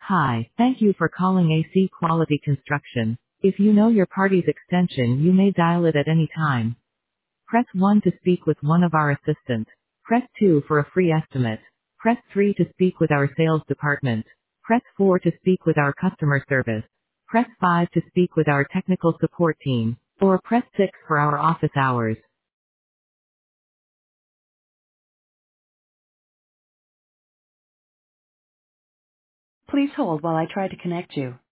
Hi, thank you for calling AC Quality Construction. If you know your party's extension, you may dial it at any time. Press 1 to speak with one of our assistants. Press 2 for a free estimate. Press 3 to speak with our sales department. Press 4 to speak with our customer service. Press 5 to speak with our technical support team. Or press 6 for our office hours. Please hold while I try to connect you.